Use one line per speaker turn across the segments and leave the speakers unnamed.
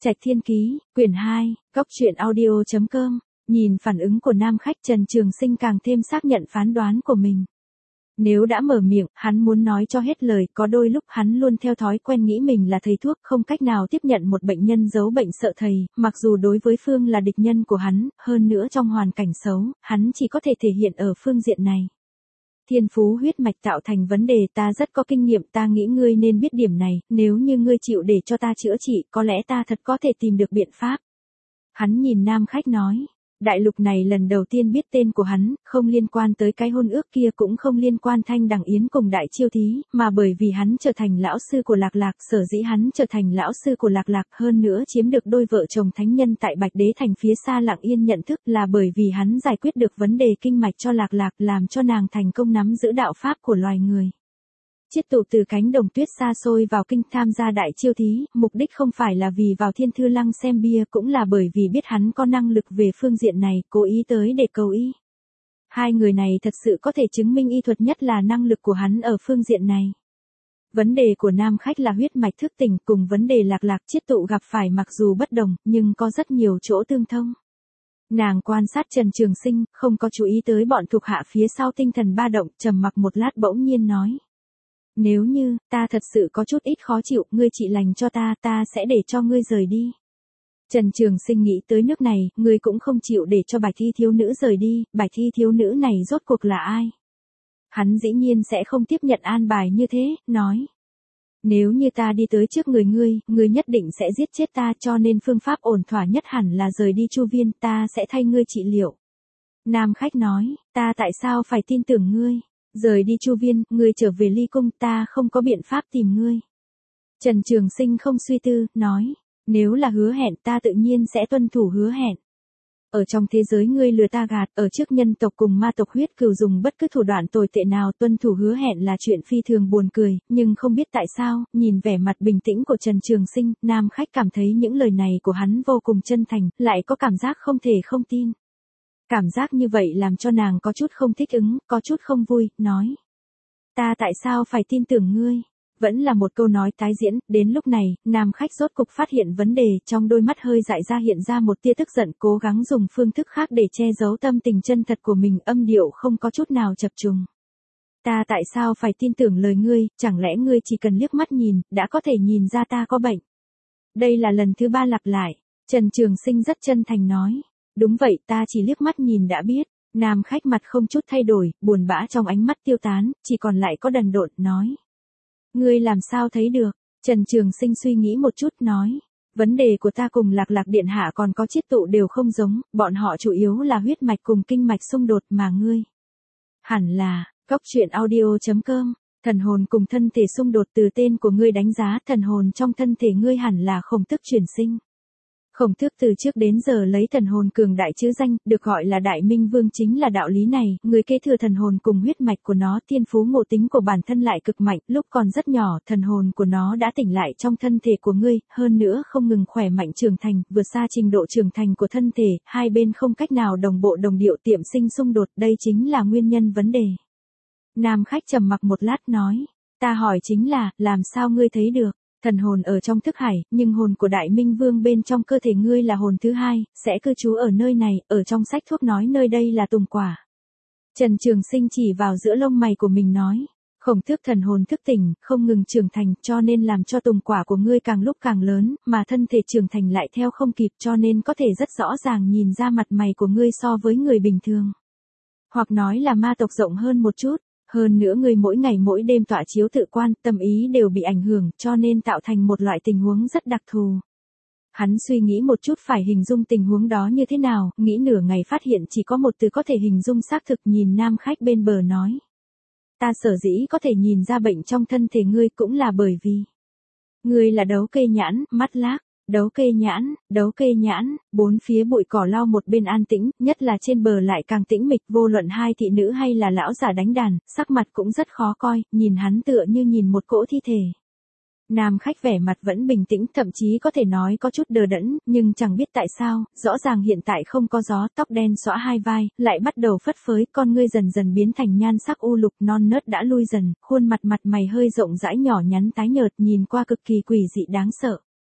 Trạch Thiên Ký, quyển 2, góc truyện audio.com. Nhìn phản ứng của nam khách, Trần Trường Sinh càng thêm xác nhận phán đoán của mình. Nếu đã mở miệng, hắn muốn nói cho hết lời, có đôi lúc hắn luôn theo thói quen nghĩ mình là thầy thuốc, không cách nào tiếp nhận một bệnh nhân giấu bệnh sợ thầy, mặc dù đối với Phương là địch nhân của hắn, hơn nữa trong hoàn cảnh xấu, hắn chỉ có thể thể hiện ở phương diện này. Thiên phú huyết mạch tạo thành vấn đề, ta rất có kinh nghiệm, ta nghĩ ngươi nên biết điểm này, nếu như ngươi chịu để cho ta chữa trị, có lẽ ta thật có thể tìm được biện pháp. Hắn nhìn nam khách nói, đại lục này lần đầu tiên biết tên của hắn, không liên quan tới cái hôn ước kia, cũng không liên quan Thanh Đằng Yến cùng Đại Chiêu Thí, mà bởi vì hắn trở thành lão sư của Lạc Lạc, sở dĩ hắn trở thành lão sư của Lạc Lạc, hơn nữa chiếm được đôi vợ chồng thánh nhân tại Bạch Đế Thành phía xa Lặng Yên nhận thức, là bởi vì hắn giải quyết được vấn đề kinh mạch cho Lạc Lạc, làm cho nàng thành công nắm giữ đạo pháp của loài người. Chiết tụ từ cánh đồng tuyết xa xôi vào kinh tham gia Đại Chiêu Thí, mục đích không phải là vì vào Thiên Thư Lăng xem bia, cũng là bởi vì biết hắn có năng lực về phương diện này, cố ý tới để cầu y. Hai người này thật sự có thể chứng minh y thuật, nhất là năng lực của hắn ở phương diện này. Vấn đề của nam khách là huyết mạch thức tỉnh, cùng vấn đề Lạc Lạc chiết tụ gặp phải mặc dù bất đồng, nhưng có rất nhiều chỗ tương thông. Nàng quan sát Trần Trường Sinh, không có chú ý tới bọn thuộc hạ phía sau tinh thần ba động, trầm mặc một lát bỗng nhiên nói. Nếu như, ta thật sự có chút ít khó chịu, ngươi trị lành cho ta, ta sẽ để cho ngươi rời đi. Trần Trường Sinh nghĩ tới nước này, ngươi cũng không chịu để cho Bạch Thi thiếu nữ rời đi, Bạch Thi thiếu nữ này rốt cuộc là ai? Hắn dĩ nhiên sẽ không tiếp nhận an bài như thế, nói. Nếu như ta đi tới trước người ngươi nhất định sẽ giết chết ta, cho nên phương pháp ổn thỏa nhất hẳn là rời đi Chu Viên, ta sẽ thay ngươi trị liệu. Nam khách nói, ta tại sao phải tin tưởng ngươi? Rời đi Chu Viên, ngươi trở về Ly Cung, ta không có biện pháp tìm ngươi. Trần Trường Sinh không suy tư, nói, nếu là hứa hẹn ta tự nhiên sẽ tuân thủ hứa hẹn. Ở trong thế giới ngươi lừa ta gạt, ở trước nhân tộc cùng ma tộc huyết cừu dùng bất cứ thủ đoạn tồi tệ nào, tuân thủ hứa hẹn là chuyện phi thường buồn cười, nhưng không biết tại sao, nhìn vẻ mặt bình tĩnh của Trần Trường Sinh, nam khách cảm thấy những lời này của hắn vô cùng chân thành, lại có cảm giác không thể không tin. Cảm giác như vậy làm cho nàng có chút không thích ứng, có chút không vui, nói. Ta tại sao phải tin tưởng ngươi? Vẫn là một câu nói tái diễn, đến lúc này, nam khách rốt cục phát hiện vấn đề, trong đôi mắt hơi dại ra hiện ra một tia tức giận, cố gắng dùng phương thức khác để che giấu tâm tình chân thật của mình, âm điệu không có chút nào chập trùng. Ta tại sao phải tin tưởng lời ngươi, chẳng lẽ ngươi chỉ cần liếc mắt nhìn, đã có thể nhìn ra ta có bệnh? Đây là lần thứ 3 lặp lại, Trần Trường Sinh rất chân thành nói. Đúng vậy, ta chỉ liếc mắt nhìn đã biết. Nam khách mặt không chút thay đổi, buồn bã trong ánh mắt tiêu tán, chỉ còn lại có đần độn, nói. Ngươi làm sao thấy được? Trần Trường Sinh suy nghĩ một chút, nói. Vấn đề của ta cùng Lạc Lạc điện hạ còn có chiết tụ đều không giống, bọn họ chủ yếu là huyết mạch cùng kinh mạch xung đột, mà ngươi. Hẳn là, góc truyện audio.com, thần hồn cùng thân thể xung đột, từ tên của ngươi đánh giá, thần hồn trong thân thể ngươi hẳn là Khổng Tước chuyển sinh. Khổng Tước từ trước đến giờ lấy thần hồn cường đại chứ danh, được gọi là Đại Minh Vương chính là đạo lý này, người kế thừa thần hồn cùng huyết mạch của nó, thiên phú ngộ tính của bản thân lại cực mạnh, lúc còn rất nhỏ, thần hồn của nó đã tỉnh lại trong thân thể của ngươi, hơn nữa không ngừng khỏe mạnh trưởng thành, vượt xa trình độ trưởng thành của thân thể, hai bên không cách nào đồng bộ đồng điệu, tiệm sinh xung đột, đây chính là nguyên nhân vấn đề. Nam khách trầm mặc một lát nói, ta hỏi chính là, làm sao ngươi thấy được? Thần hồn ở trong thức hải, nhưng hồn của Đại Minh Vương bên trong cơ thể ngươi là hồn thứ hai, sẽ cư trú ở nơi này, ở trong sách thuốc nói nơi đây là Tùng Quả. Trần Trường Sinh chỉ vào giữa lông mày của mình nói, Khổng Tước thần hồn thức tỉnh, không ngừng trưởng thành, cho nên làm cho Tùng Quả của ngươi càng lúc càng lớn, mà thân thể trưởng thành lại theo không kịp, cho nên có thể rất rõ ràng nhìn ra mặt mày của ngươi so với người bình thường. Hoặc nói là ma tộc rộng hơn một chút. Hơn nữa ngươi mỗi ngày mỗi đêm tọa chiếu tự quan, tâm ý đều bị ảnh hưởng, cho nên tạo thành một loại tình huống rất đặc thù. Hắn suy nghĩ một chút phải hình dung tình huống đó như thế nào, nghĩ nửa ngày phát hiện chỉ có một từ có thể hình dung xác thực, nhìn nam khách bên bờ nói. Ta sở dĩ có thể nhìn ra bệnh trong thân thể ngươi cũng là bởi vì ngươi là đấu kê nhãn, mắt lác. Đấu kê nhãn, bốn phía bụi cỏ lau một bên an tĩnh, nhất là trên bờ lại càng tĩnh mịch, vô luận hai thị nữ hay là lão giả đánh đàn, sắc mặt cũng rất khó coi, nhìn hắn tựa như nhìn một cỗ thi thể. Nam khách vẻ mặt vẫn bình tĩnh, thậm chí có thể nói có chút đờ đẫn, nhưng chẳng biết tại sao, rõ ràng hiện tại không có gió, tóc đen xõa hai vai, lại bắt đầu phất phới, con ngươi dần dần biến thành nhan sắc u lục, non nớt đã lui dần, khuôn mặt mày hơi rộng rãi nhỏ nhắn tái nhợt, nhìn qua cực kỳ quỷ dị đáng sợ.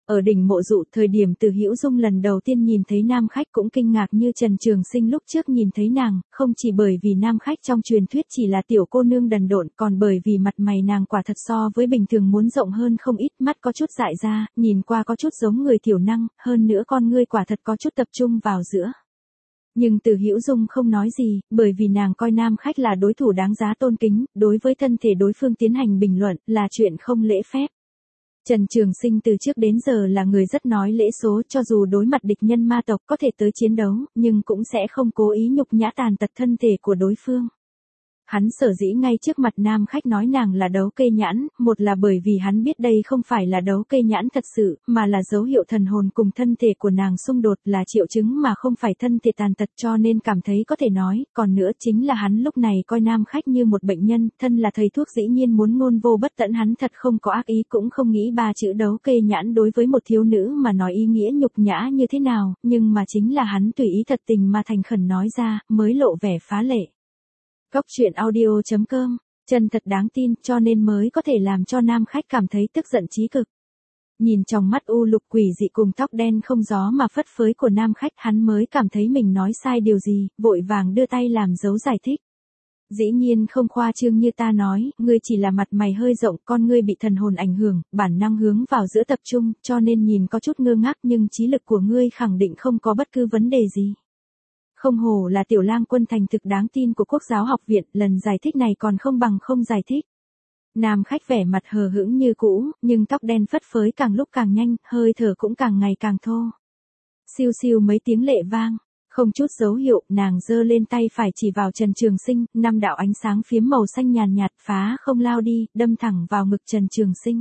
Ở đỉnh Mộ Dụ, thời điểm Từ Hữu Dung lần đầu tiên nhìn thấy nam khách cũng kinh ngạc như Trần Trường Sinh lúc trước nhìn thấy nàng, không chỉ bởi vì nam khách trong truyền thuyết chỉ là tiểu cô nương đần độn, còn bởi vì mặt mày nàng quả thật so với bình thường muốn rộng hơn không ít, mắt có chút dại ra, nhìn qua có chút giống người thiểu năng, hơn nữa con ngươi quả thật có chút tập trung vào giữa. Nhưng Từ Hữu Dung không nói gì, bởi vì nàng coi nam khách là đối thủ đáng giá tôn kính, đối với thân thể đối phương tiến hành bình luận là chuyện không lễ phép. Trần Trường Sinh từ trước đến giờ là người rất nói lễ số, cho dù đối mặt địch nhân ma tộc có thể tới chiến đấu, nhưng cũng sẽ không cố ý nhục nhã tàn tật thân thể của đối phương. Hắn sở dĩ ngay trước mặt nam khách nói nàng là đấu kê nhãn, một là bởi vì hắn biết đây không phải là đấu kê nhãn thật sự, mà là dấu hiệu thần hồn cùng thân thể của nàng xung đột, là triệu chứng mà không phải thân thể tàn tật, cho nên cảm thấy có thể nói, còn nữa chính là hắn lúc này coi nam khách như một bệnh nhân, thân là thầy thuốc dĩ nhiên muốn ngôn vô bất tận, hắn thật không có ác ý, cũng không nghĩ ba chữ đấu kê nhãn đối với một thiếu nữ mà nói ý nghĩa nhục nhã như thế nào, nhưng mà chính là hắn tùy ý thật tình mà thành khẩn nói ra, mới lộ vẻ phá lệ. Góc truyện audio.com, chân thật đáng tin, cho nên mới có thể làm cho nam khách cảm thấy tức giận chí cực. Nhìn trong mắt u lục quỷ dị cùng tóc đen không gió mà phất phới của nam khách, hắn mới cảm thấy mình nói sai điều gì, vội vàng đưa tay làm dấu giải thích. Dĩ nhiên không khoa trương như ta nói, ngươi chỉ là mặt mày hơi rộng, con ngươi bị thần hồn ảnh hưởng, bản năng hướng vào giữa tập trung, cho nên nhìn có chút ngơ ngác, nhưng trí lực của ngươi khẳng định không có bất cứ vấn đề gì. Không hổ là tiểu lang quân thành thực đáng tin của Quốc giáo học viện, lần giải thích này còn không bằng không giải thích. Nam khách vẻ mặt hờ hững như cũ, nhưng tóc đen phất phới càng lúc càng nhanh, hơi thở cũng càng ngày càng thô. Siêu siêu mấy tiếng lệ vang, không chút dấu hiệu, nàng giơ lên tay phải chỉ vào Trần Trường Sinh, 5 đạo ánh sáng phiếm màu xanh nhàn nhạt phá không lao đi, đâm thẳng vào ngực Trần Trường Sinh.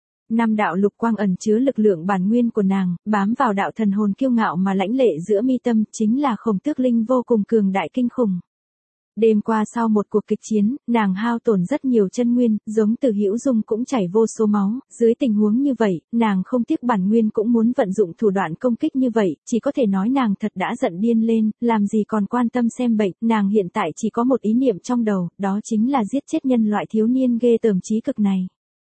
5 đạo lục quang ẩn chứa lực lượng bản nguyên của nàng, bám vào đạo thần hồn kiêu ngạo mà lãnh lệ giữa mi tâm, chính là Khổng Tước Linh vô cùng cường đại kinh khủng. Đêm qua sau một cuộc kịch chiến, nàng hao tổn rất nhiều chân nguyên, giống Từ Hữu Dung cũng chảy vô số máu, dưới tình huống như vậy, nàng không tiếc bản nguyên cũng muốn vận dụng thủ đoạn công kích như vậy, chỉ có thể nói nàng thật đã giận điên lên, làm gì còn quan tâm xem bệnh, nàng hiện tại chỉ có một ý niệm trong đầu, đó chính là giết chết nhân loại thiếu niên ghê tởm chí cực này.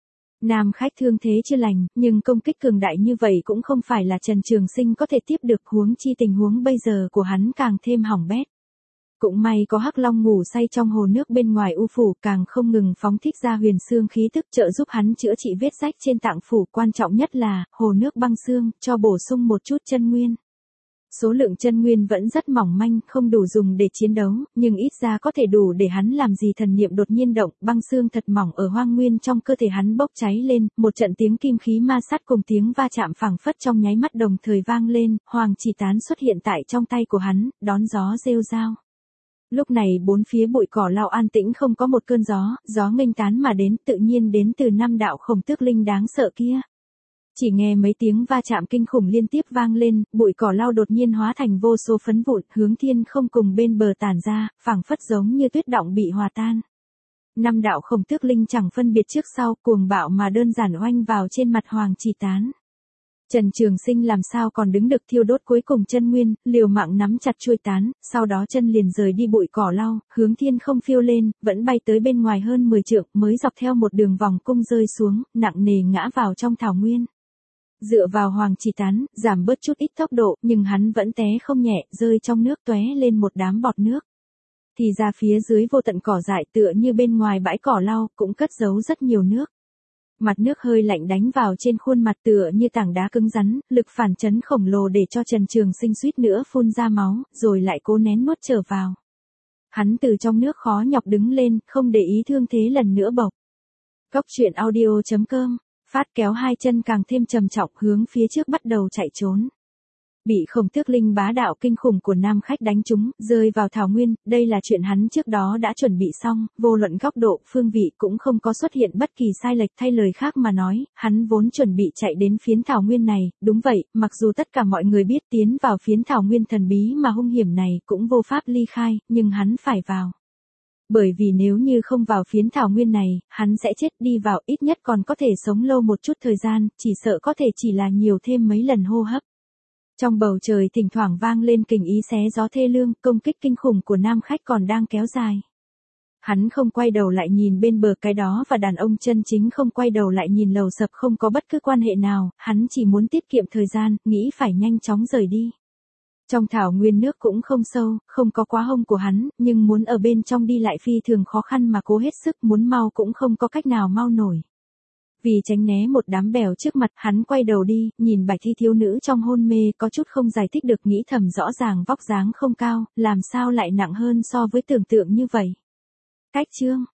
Nam khách thương thế chưa lành, nhưng công kích cường đại như vậy cũng không phải là Trần Trường Sinh có thể tiếp được, huống chi tình huống bây giờ của hắn càng thêm hỏng bét. Cũng may có Hắc Long ngủ say trong hồ nước bên ngoài u phủ, càng không ngừng phóng thích ra huyền xương khí tức trợ giúp hắn chữa trị vết rách trên tạng phủ, quan trọng nhất là hồ nước băng xương cho bổ sung một chút chân nguyên. Số lượng chân nguyên vẫn rất mỏng manh, không đủ dùng để chiến đấu, nhưng ít ra có thể đủ để hắn làm gì thần niệm đột nhiên động, băng xương thật mỏng ở hoang nguyên trong cơ thể hắn bốc cháy lên, một trận tiếng kim khí ma sát cùng tiếng va chạm phảng phất trong nháy mắt đồng thời vang lên, hoàng chỉ tán xuất hiện tại trong tay của hắn, đón gió rêu rao. Lúc này bốn phía bụi cỏ lau an tĩnh, không có một cơn gió, gió nghênh tán mà đến, tự nhiên đến từ 5 đạo Khổng Tước Linh đáng sợ kia. Chỉ nghe mấy tiếng va chạm kinh khủng liên tiếp vang lên, bụi cỏ lau đột nhiên hóa thành vô số phấn vụn, hướng thiên không cùng bên bờ tản ra, phảng phất giống như tuyết động bị hòa tan. 5 đạo Khổng Tước Linh chẳng phân biệt trước sau, cuồng bạo mà đơn giản oanh vào trên mặt Hoàng Chỉ Tán. Trần Trường Sinh làm sao còn đứng được, thiêu đốt cuối cùng chân nguyên, liều mạng nắm chặt chuôi tán, sau đó chân liền rời đi bụi cỏ lau, hướng thiên không phiêu lên, vẫn bay tới bên ngoài hơn 10 trượng, mới dọc theo một đường vòng cung rơi xuống, nặng nề ngã vào trong thảo nguyên. Dựa vào Hoàng Chỉ Tán, giảm bớt chút ít tốc độ, nhưng hắn vẫn té không nhẹ, rơi trong nước tóe lên một đám bọt nước. Thì ra phía dưới vô tận cỏ dại tựa như bên ngoài bãi cỏ lau, cũng cất giấu rất nhiều nước. Mặt nước hơi lạnh đánh vào trên khuôn mặt tựa như tảng đá cứng rắn, lực phản chấn khổng lồ để cho Trần Trường Sinh suýt nữa phun ra máu, rồi lại cố nén nuốt trở vào. Hắn từ trong nước khó nhọc đứng lên, không để ý thương thế lần nữa bộc. Góc truyện audio.com, phát kéo hai chân càng thêm trầm trọng, hướng phía trước bắt đầu chạy trốn. Bị Khổng Tước Linh bá đạo kinh khủng của nam khách đánh trúng, rơi vào thảo nguyên, đây là chuyện hắn trước đó đã chuẩn bị xong, vô luận góc độ, phương vị cũng không có xuất hiện bất kỳ sai lệch, thay lời khác mà nói, hắn vốn chuẩn bị chạy đến phiến thảo nguyên này, đúng vậy, mặc dù tất cả mọi người biết tiến vào phiến thảo nguyên thần bí mà hung hiểm này cũng vô pháp ly khai, nhưng hắn phải vào. Bởi vì nếu như không vào phiến thảo nguyên này, hắn sẽ chết, đi vào ít nhất còn có thể sống lâu một chút thời gian, chỉ sợ có thể chỉ là nhiều thêm mấy lần hô hấp. Trong bầu trời thỉnh thoảng vang lên kình ý xé gió thê lương, công kích kinh khủng của nam khách còn đang kéo dài. Hắn không quay đầu lại nhìn bên bờ cái đó và đàn ông chân chính không quay đầu lại nhìn lầu sập không có bất cứ quan hệ nào, hắn chỉ muốn tiết kiệm thời gian, nghĩ phải nhanh chóng rời đi. Trong thảo nguyên nước cũng không sâu, không có quá hông của hắn, nhưng muốn ở bên trong đi lại phi thường khó khăn mà cố hết sức muốn mau cũng không có cách nào mau nổi. Vì tránh né một đám bèo trước mặt, hắn quay đầu đi, nhìn bài thi thiếu nữ trong hôn mê có chút không giải thích được nghĩ thầm rõ ràng vóc dáng không cao, làm sao lại nặng hơn so với tưởng tượng như vậy. Cách chương